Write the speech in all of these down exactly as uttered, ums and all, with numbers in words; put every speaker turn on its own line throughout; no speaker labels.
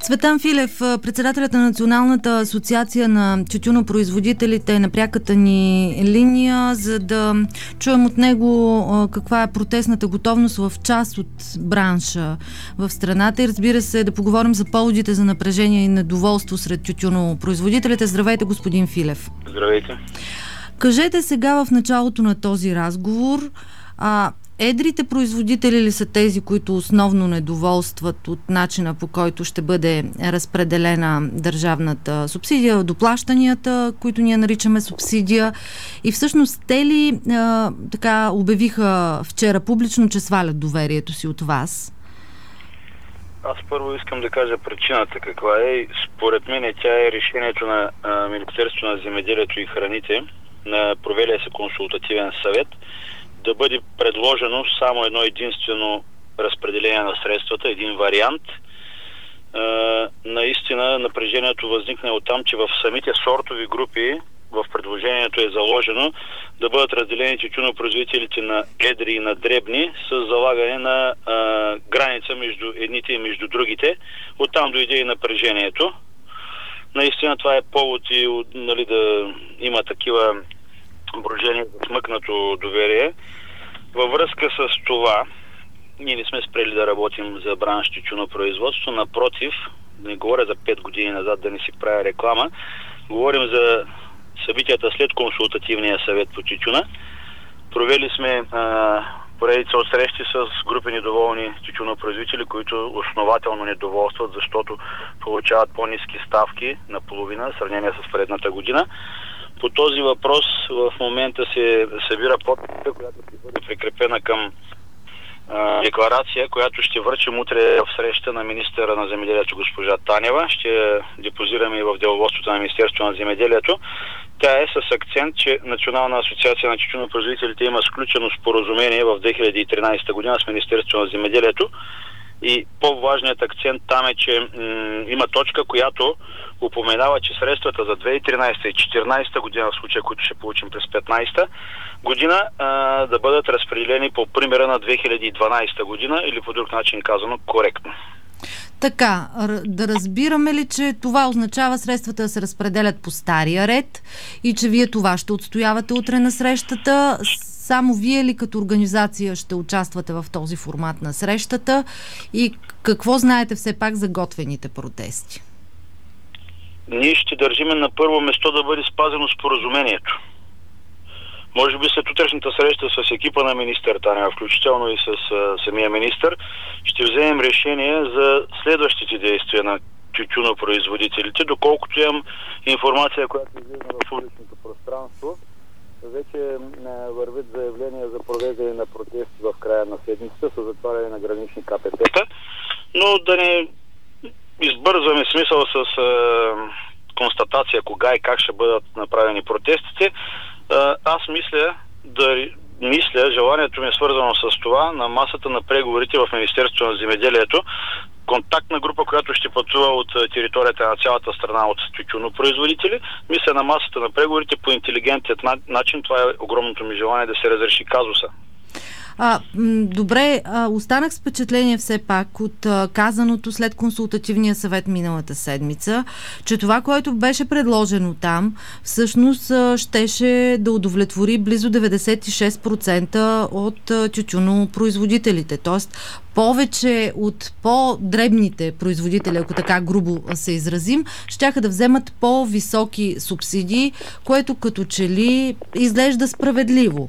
Цветан Филев, председателят на Националната асоциация на тютюнопроизводителите, е на пряката ни линия, за да чуем от него каква е протестната готовност в част от бранша в страната и, разбира се, да поговорим за поводите за напрежение и недоволство сред тютюнопроизводителите. Здравейте, господин Филев.
Здравейте.
Кажете сега в началото на този разговор, а едрите производители ли са тези, които основно недоволстват от начина, по който ще бъде разпределена държавната субсидия, доплащанията, които ние наричаме субсидия, и всъщност те ли а, така обявиха вчера публично, че свалят доверието си от вас?
Аз първо искам да кажа причината каква е. Според мен тя е решението на а, Министерството на земеделието и храните, на провелия се консултативен съвет, да бъде предложено само едно единствено разпределение на средствата, един вариант. Е, наистина напрежението възникне оттам, че в самите сортови групи в предложението е заложено да бъдат разделени тютюнопроизводителите на едри и на дребни с залагане на е, граница между едните и между другите. Оттам дойде и напрежението. Наистина това е повод и, нали, да има такива брожение за смъкнато доверие. Във връзка с това, ние не сме спрели да работим за бранш тютюнопроизводство. Напротив, не говоря за пет години назад, да не си правя реклама, говорим за събитията след консултативния съвет по тютюна. Провели сме а, поредица от срещи с групи недоволни тютюнопроизводители, които основателно недоволстват, защото получават по-ниски ставки на половина в сравнение с предната година. По този въпрос в момента се събира подписка, която ще бъде прикрепена към а, декларация, която ще връчим утре в среща на министъра на земеделието госпожа Танева. Ще депозираме и в деловодството на Министерството на земеделието. Тя е с акцент, че Национална асоциация на тютюнопроизводителите има сключено споразумение в две хиляди и тринадесета година с Министерството на земеделието. И по-важният акцент там е, че м- има точка, която упоменава, че средствата за две хиляди и тринадесета и две хиляди и четиринадесета година, в случая, които ще получим през две хиляди и петнадесета година, а, да бъдат разпределени по примера на две хиляди и дванадесета година, или по друг начин казано коректно.
Така, да разбираме ли, че това означава средствата да се разпределят по стария ред и че вие това ще отстоявате утре на срещата? Само вие ли като организация ще участвате в този формат на срещата и какво знаете все пак за готвените протести?
Ние ще държиме на първо место да бъде спазено споразумението. Може би след утрешната среща с екипа на министър Танева, включително и с а, самия министър, ще вземем решение за следващите действия на тютюнопроизводителите. Доколкото имам информация, която излиза в публичното пространство, вече а, вървят заявления за провеждане на протести в края на седмицата с затваряне на гранични ка пе те-та, но да не избързваме смисъл с а, констатация кога и как ще бъдат направени протестите. А, аз мисля, да мисля, желанието ми е свързано с това, на масата на преговорите в Министерството на земеделието, контактна група, която ще пътува от територията на цялата страна от тютюнопроизводители, мисля на масата на преговорите по интелигентен начин. Това е огромното ми желание да се разреши казуса.
А, м- добре, а, останах с впечатление все пак от а, казаното след консултативния съвет миналата седмица, че това, което беше предложено там, всъщност а, щеше да удовлетвори близо деветдесет и шест процента от а, тютюнопроизводителите. Тоест, повече от по-дребните производители, ако така грубо се изразим, щяха да вземат по-високи субсидии, което като че ли изглежда справедливо.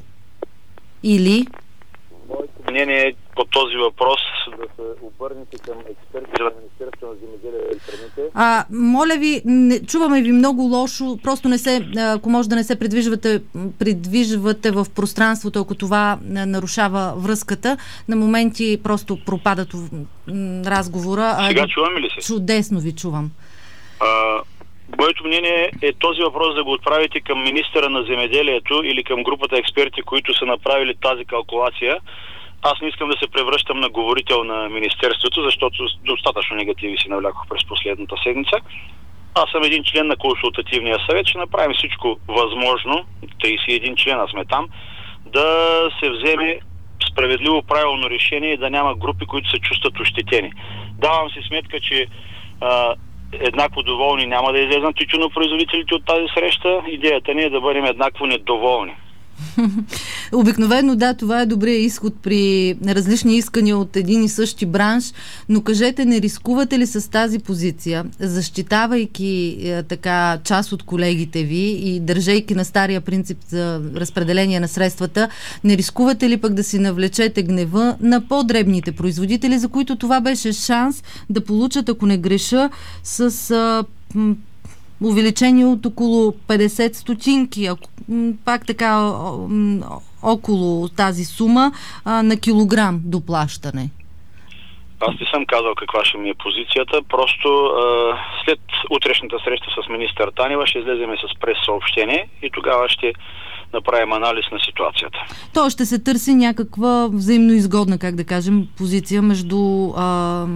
Или...
Моето мнение по този въпрос да се обърнете към експертите на Министерството на земеделието и храните.
А, моля ви, не, чуваме ви много лошо, просто не се, ако може да не се придвижвате, придвижвате в пространството, ако това нарушава връзката. На моменти просто пропадат разговора.
Сега чуваме ли се?
Чудесно ви чувам.
А... Моето мнение е този въпрос да го отправите към министъра на земеделието или към групата експерти, които са направили тази калкулация. Аз не искам да се превръщам на говорител на министерството, защото достатъчно негативи си навлякох през последната седмица. Аз съм един член на консултативния съвет, ще направим всичко възможно, тридесет и един члена сме там, да се вземе справедливо правилно решение и да няма групи, които се чувстват ощетени. Давам си сметка, че а, еднакво доволни няма да излезнат тютюнопроизводителите от тази среща. Идеята ни е да бъдем еднакво недоволни.
Обикновено да, това е добрия изход при различни искания от един и същи бранш, но кажете, не рискувате ли с тази позиция, защитавайки е, така част от колегите ви и държейки на стария принцип за разпределение на средствата, не рискувате ли пък да си навлечете гнева на по-дребните производители, за които това беше шанс да получат, ако не греша, с а, м- увеличение от около петдесет стотинки, ако, м, пак така о, м, около тази сума а, на килограм доплащане?
Аз не съм казал каква ще ми е позицията, просто а, след утрешната среща с министър Танева ще излезем с прес-съобщение и тогава ще направим анализ на ситуацията.
То ще се търси някаква взаимно изгодна, как да кажем, позиция между а,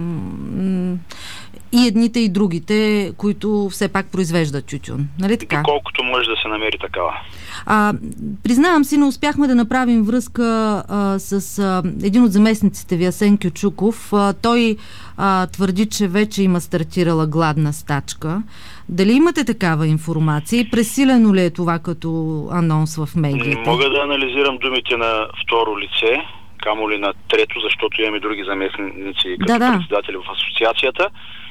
м- и едните и другите, които все пак произвеждат тютюн. Нали така?
Колкото може да се намери такава.
А, признавам си, не успяхме да направим връзка а, с а, един от заместниците ви, Асен Кючуков. А, той а, твърди, че вече има стартирала гладна стачка. Дали имате такава информация и пресилено ли е това като анонс в медиите?
Не мога да анализирам думите на второ лице, камо ли на трето, защото имаме други заместници като да, да. председатели в асоциацията.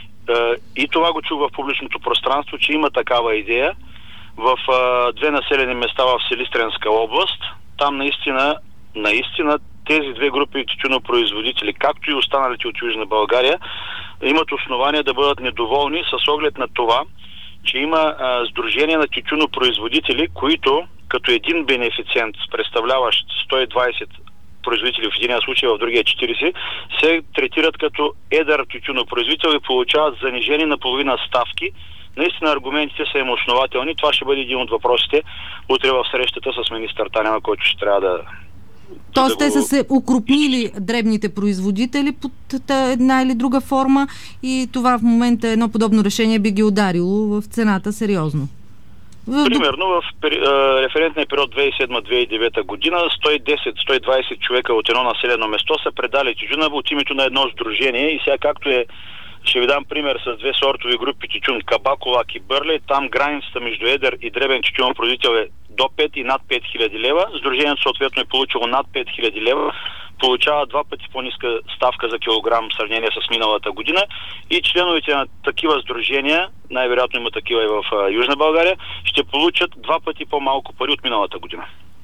И това го чух в публичното пространство, че има такава идея в а, две населени места в Силистренска област. Там наистина, наистина тези две групи тютюнопроизводители, както и останалите от Южна България, имат основания да бъдат недоволни с оглед на това, че има а, сдружение на тютюнопроизводители, които като един бенефициент, представляващ сто и двайсет производители в единия случай, в другия четирийсет, се третират като едър тютюнопроизводител и получават занижени на половина ставки. Наистина аргументите са им основателни. Това ще бъде един от въпросите утре в срещата с министър Танева, който ще трябва да...
Тоест
да
те
го...
са се укрупнили дребните производители под една или друга форма и това в момента едно подобно решение би ги ударило в цената сериозно.
Примерно в референтния период две хиляди и седма - две хиляди и девета година сто и десет - сто и двайсет човека от едно населено место са предали тютюна от името на едно сдружение и сега както е, ще ви дам пример с две сортови групи тютюн, Кабаколак и Бърлей, там границата между едър и дребен тютюнопроизводител е до пет и над пет хиляди лева. Сдружението съответно е получило над пет хиляди лева, получава два пъти по-ниска ставка за килограм в сравнение с миналата година и членовете на такива сдружения, най-вероятно има такива и в а, Южна България, ще получат два пъти по-малко пари от миналата година.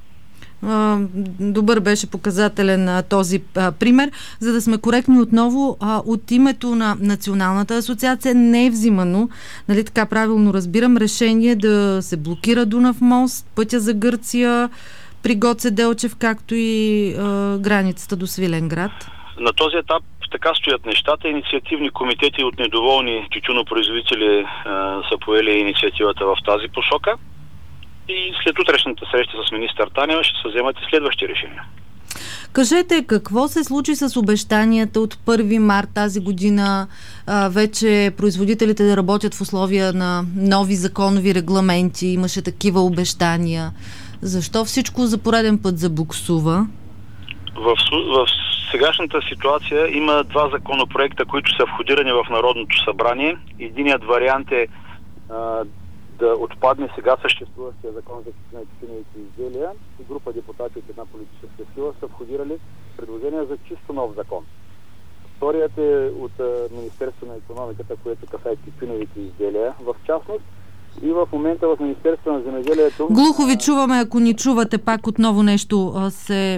А, добър беше показателен а, този а, пример. За да сме коректни отново, а, от името на Националната асоциация не е взимано, нали така правилно разбирам, решение да се блокира Дунав мост, пътя за Гърция, при Гоце Делчев, както и а, границата до Свиленград?
На този етап така стоят нещата. Инициативни комитети от недоволни тютюнопроизводители а, са поели инициативата в тази посока и след утрешната среща с министър Танева ще се вземат и следващи решения.
Кажете, какво се случи с обещанията от първи март тази година а, вече производителите да работят в условия на нови законови регламенти? Имаше такива обещания. Защо всичко за пореден път забуксува? В,
в сегашната ситуация има два законопроекта, които са входирани в Народното събрание. Единият вариант е а, да отпадне сега съществуващия закон за тютюневите изделия и група депутати от една политическа сила са входирали предложения за чисто нов закон. Вторият е от а, Министерство на икономиката, което касае тютюневите изделия в частност. И в момента в Министерство на земеделието...
Глухо ви чуваме, ако ни чувате пак отново нещо а, се...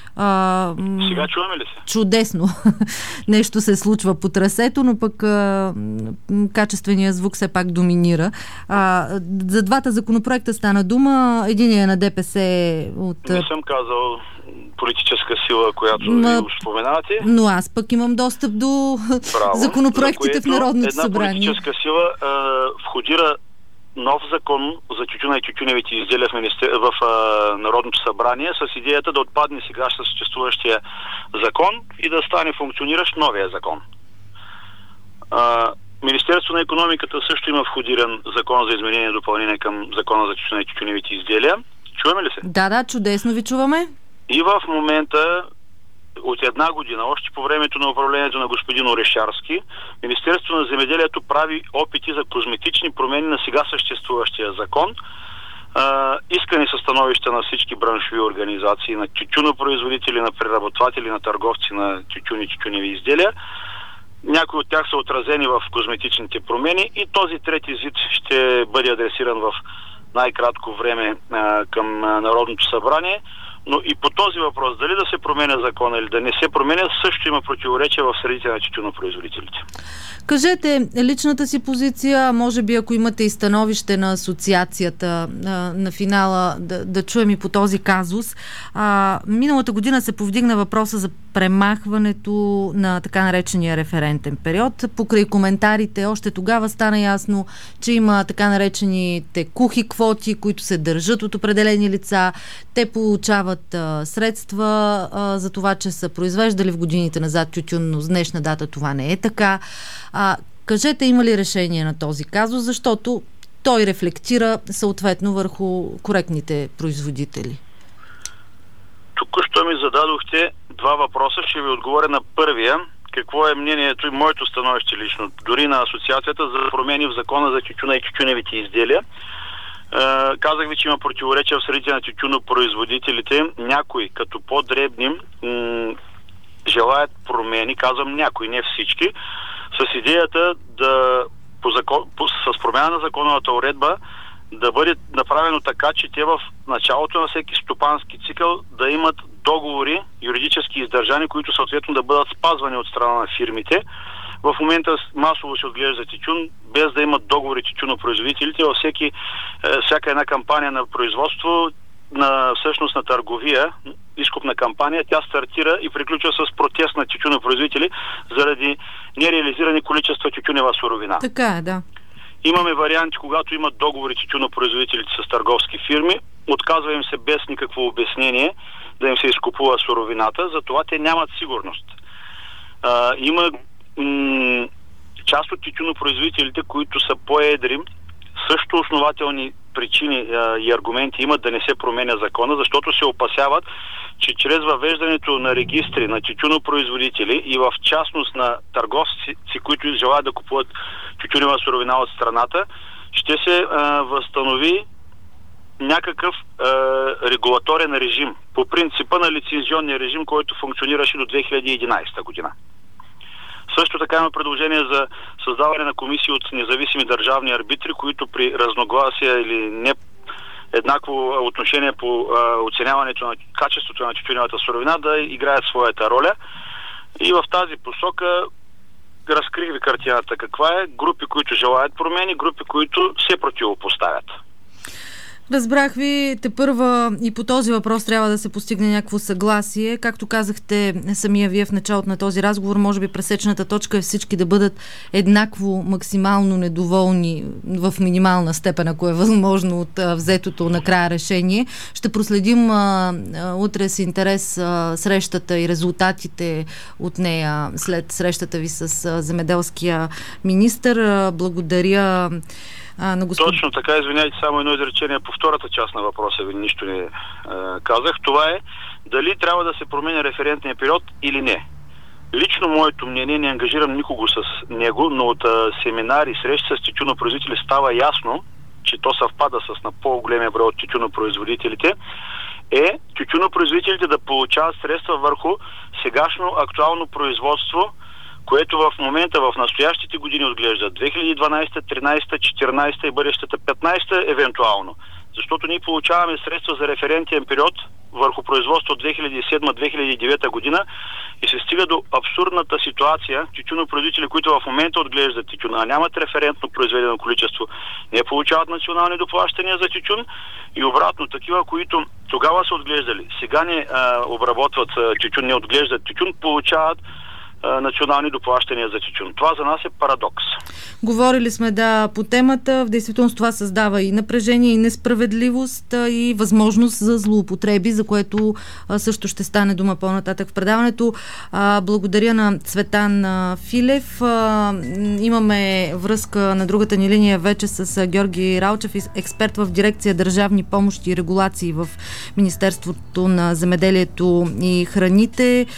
А,
Сега чуваме ли се?
Чудесно. Нещо се случва по трасето, но пък а, качественият звук все пак доминира. А, за двата законопроекта стана дума. Единият е на ДПС от...
Не съм казал политическа сила, която Ма... ви споменавате.
Но аз пък имам достъп до Право, законопроектите в Народното събрание.
Една политическа сила а, входира нов закон за тютюна и тютюневите изделия в, министер... в а, Народното събрание с идеята да отпадне сега съществуващия закон и да стане функциониращ новия закон. А, Министерство на икономиката също има входиран закон за изменение и допълнение към закона за тютюна и тютюневите изделия. Чуваме ли се?
Да, да, чудесно ви чуваме.
И в момента от една година, още по времето на управлението на господин Орешарски, Министерството на земеделието прави опити за козметични промени на сега съществуващия закон. Uh, искани са становища на всички браншови организации, на тютюнопроизводители, на преработватели, на търговци на тютюн и тютюневи изделия. Някои от тях са отразени в козметичните промени и този трети зид ще бъде адресиран в най-кратко време uh, към Народното събрание. Но и по този въпрос, дали да се променя закона или да не се променя, също има противоречия в средите на тютюнопроизводителите.
Кажете личната си позиция, може би ако имате и становище на асоциацията на, на финала, да, да чуем и по този казус. А, миналата година се повдигна въпроса за премахването на така наречения референтен период. Покрай коментарите още тогава стана ясно, че има така наречените кухи квоти, които се държат от определени лица. Те получават а, средства а, за това, че са произвеждали в годините назад тютюн, но с днешна дата това не е така. А, кажете, има ли решение на този казус, защото той рефлектира съответно върху коректните производители?
Тук що ми зададохте два въпроса, ще ви отговоря на първия. Какво е мнението и моето становище лично, дори на асоциацията за промени в закона за тютюна и тютюневите изделия. Е, казах ви, че има противоречия в средите на тютюнопроизводителите. Някои, като по-дребни, м- желаят промени, казвам някои, не всички, с идеята да по закон, по, с промяна на законовата уредба да бъде направено така, че те в началото на всеки стопански цикъл да имат договори, юридически издържани, които съответно да бъдат спазвани от страна на фирмите. В момента масово се отглежда тютюн, без да имат договори тютюнопроизводителите. Във всеки, всяка една кампания на производство, на всъщност на търговия, изкупна кампания, тя стартира и приключва с протест на тютюнопроизводители заради нереализирани количества тютюнева суровина.
Така е, да.
Имаме варианти, когато имат договори тютюнопроизводителите с търговски фирми, отказва им се без никакво обяснение да им се изкупува суровината, затова те нямат сигурност. А, има м- част от тютюнопроизводителите, които са по-едри, също основателни причини а, и аргументи имат да не се променя закона, защото се опасяват, че чрез въвеждането на регистри на тютюнопроизводители и в частност на търговци, които желаят да купуват тютюнева суровина от страната, ще се а, възстанови някакъв а, регулаторен режим по принципа на лицензионния режим, който функционираше до две хиляди и единадесета година. Също така има предложение за създаване на комисии от независими държавни арбитри, които при разногласия или не еднакво отношение по а, оценяването на качеството на тютюневата суровина да играят своята роля. И в тази посока разкрих ви картината каква е. Групи, които желаят промени, групи, които се противопоставят.
Разбрах ви, тепърва и по този въпрос трябва да се постигне някакво съгласие. Както казахте самия вие в началото на този разговор, може би пресечната точка е всички да бъдат еднакво максимално недоволни в минимална степен, ако е възможно, от а, взетото накрая решение. Ще проследим а, а, утре с интерес а, срещата и резултатите от нея след срещата ви с а, земеделския министър. А, благодаря А, на господ...
Точно така, извиняйте, само едно изречение по втората част на въпроса ви, нищо не е, казах. Това е дали трябва да се променя референтния период или не. Лично моето мнение, не ангажирам никого с него, но от а, семинари, срещи с тютюнопроизводители става ясно, че то съвпада с на по-големия брой от тютюнопроизводителите, е тютюнопроизводителите да получават средства върху сегашно актуално производство, което в момента, в настоящите години отглежда две хиляди и дванадесета, тринадесета, четиринадесета и бъдещата петнадесета евентуално. Защото ние получаваме средства за референтен период върху производство от две хиляди и седма - две хиляди и девета година и се стига до абсурдната ситуация. Тютюнопроизводители, които в момента отглеждат тютюн, а нямат референтно произведено количество, не получават национални доплащания за тютюн и обратно, такива, които тогава са отглеждали, сега не а, обработват тютюн, не отглеждат тютюн, получават национални доплащания за тютюн. Това за нас е парадокс.
Говорили сме да по темата. В действителност това създава и напрежение, и несправедливост, и възможност за злоупотреби, за което също ще стане дума по-нататък в предаването. Благодаря на Цветан Филев. Имаме връзка на другата ни линия вече с Георги Ралчев, експерт в дирекция Държавни помощи и регулации в Министерството на земеделието и храните.